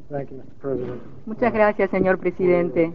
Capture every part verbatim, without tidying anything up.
Thank you, mister President, Muchas uh, gracias, señor for, presidente.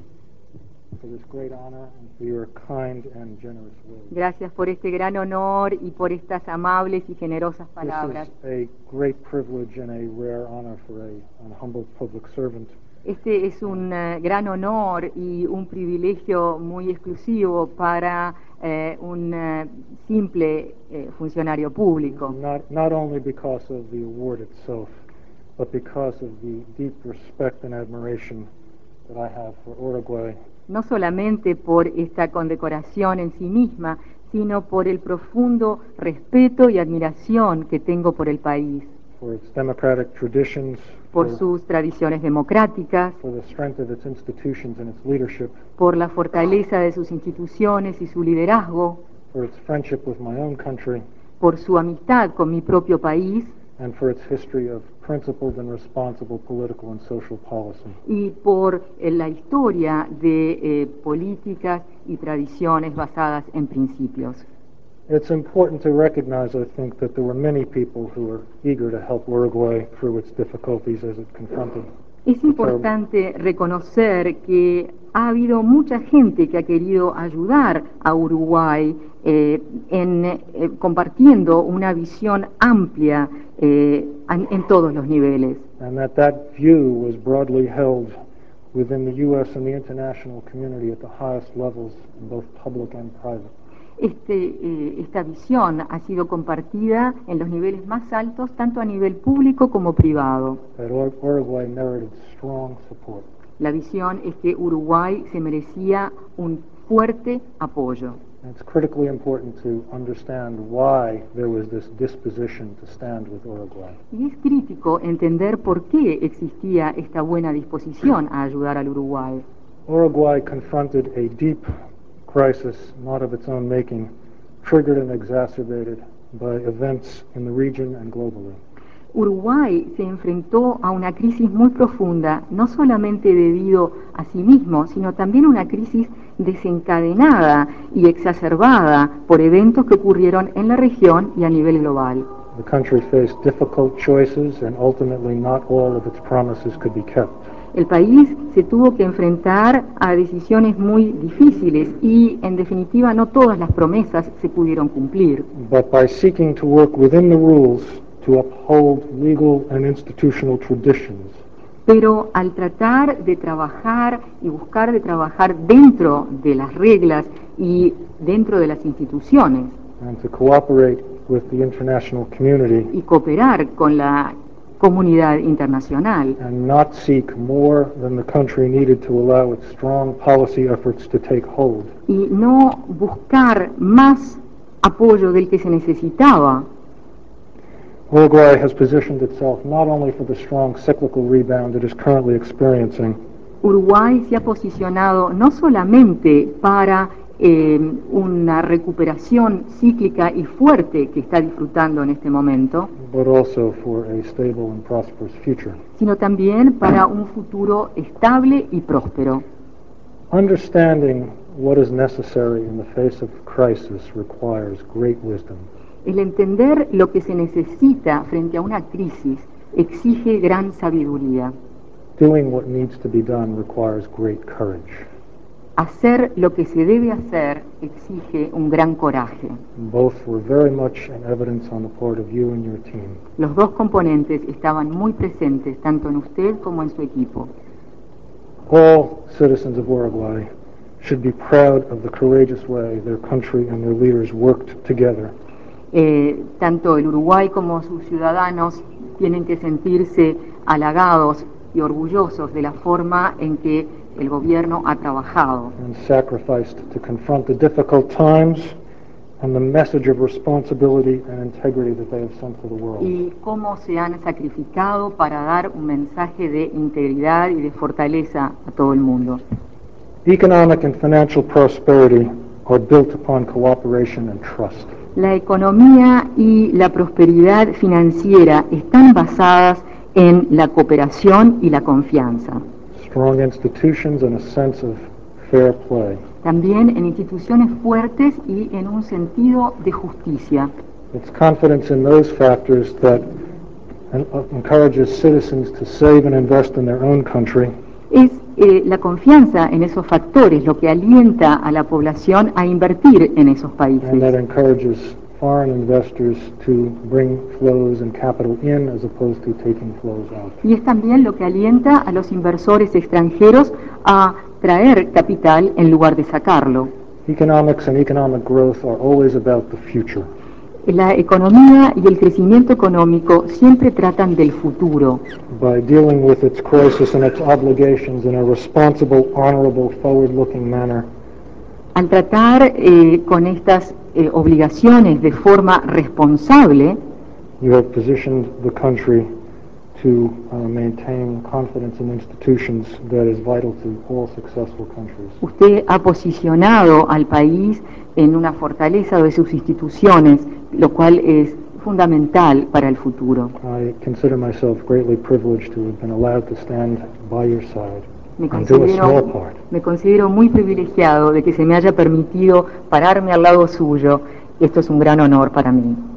for this great honor and for your kind and generous words. Gracias por este gran honor y por estas amables y generosas This palabras. is a great privilege and a rare honor for a, an humble public servant. Este es un eh, gran honor y un privilegio muy exclusivo para eh, un eh, simple eh, funcionario público. Not, not only because of the award itself, but because of the deep respect and admiration that I have for Uruguay, No solamente por esta condecoración en sí misma, sino por el profundo respeto y admiración que tengo por el país, for its democratic traditions, por for, sus tradiciones democráticas, for the strength of its institutions and its leadership, por la fortaleza de sus instituciones y su liderazgo, for its friendship with my own country, por su amistad con mi propio país and for its history of principled and responsible political and social policy. y por eh, la historia de eh, políticas y tradiciones basadas en principios. It's important to recognize, I think, that there were many people who were eager to help Uruguay through its difficulties as it confronted. Es the terrible- importante reconocer que ha habido mucha gente que ha querido ayudar a Uruguay eh, en, eh, compartiendo una visión amplia eh, en, en todos los niveles. and that that view was broadly held within the U S and the international community at the highest levels, in both public and private. Este, eh, esta visión ha sido compartida en los niveles más altos, tanto a nivel público como privado. That Ur- Uruguay merited strong support. La visión es que Uruguay se merecía un fuerte apoyo. And it's critically important to understand why there was this disposition to stand with Uruguay. Y es crítico entender por qué existía esta buena disposición a ayudar al Uruguay. Uruguay confronted a deep crisis, not of its own making, triggered and exacerbated by events in the region and globally. Uruguay se enfrentó a una crisis muy profunda, no solamente debido a sí mismo, sino también una crisis desencadenada y exacerbada por eventos que ocurrieron en la región y a nivel global. The country faced difficult choices, and ultimately not all of its promises could be kept. El país se tuvo que enfrentar a decisiones muy difíciles y, en definitiva, no todas las promesas se pudieron cumplir. But by seeking to work within the rules to uphold legal and institutional traditions, Pero al tratar de trabajar y buscar de trabajar dentro de las reglas y dentro de las instituciones and to cooperate with the international community, y cooperar con la comunidad internacional and not seek more than the country needed to allow its strong policy efforts to take hold, y no buscar más apoyo del que se necesitaba, Uruguay has positioned itself not only for the strong cyclical rebound it is currently experiencing, Uruguay se ha posicionado no solamente para eh, una recuperación cíclica y fuerte que está disfrutando en este momento, but also for a stable and prosperous future. sino también para un futuro estable y próspero. Understanding what is necessary in the face of crisis requires great wisdom. El entender lo que se necesita frente a una crisis exige gran sabiduría. Doing what needs to be done requires great courage. Hacer lo que se debe hacer exige un gran coraje. Both were very much in evidence on the part of you and your team. Los dos componentes estaban muy presentes, tanto en usted como en su equipo. All citizens of Uruguay should be proud of the courageous way their country and their leaders worked together Eh, tanto el Uruguay como sus ciudadanos tienen que sentirse halagados y orgullosos de la forma en que el gobierno ha trabajado and sacrificed to confront the difficult times and the message of responsibility and integrity that they have sent to the world. y cómo se han sacrificado para dar un mensaje de integridad y de fortaleza a todo el mundo. Economic and financial prosperity are built upon cooperation and trust. La economía y la prosperidad financiera están basadas en la cooperación y la confianza. Strong institutions and a sense of fair play. También en instituciones fuertes y en un sentido de justicia. It's confidence in those factors that and uh, encourages citizens to save and invest in their own country. Es eh, la confianza en esos factores lo que alienta a la población a invertir en esos And that países. encourages foreign investors to bring flows and capital in as opposed to taking flows out. Y es también lo que alienta a los inversores extranjeros a traer capital en lugar de sacarlo. Economics and economic growth are always about the future. La economía y el crecimiento económico siempre tratan del futuro. By dealing with its crisis and its obligations in a responsible, honorable, forward-looking manner, Al tratar eh, con estas eh, obligaciones de forma responsable, you have positioned the country to uh, maintain confidence in institutions that is vital to all successful countries. usted ha posicionado al país en una fortaleza de sus instituciones, lo cual es fundamental para el futuro. I consider myself greatly privileged to have been allowed to stand by your side Me and do a small considero, part. me considero muy privilegiado de que se me haya permitido pararme al lado suyo. Esto es un gran honor para mí.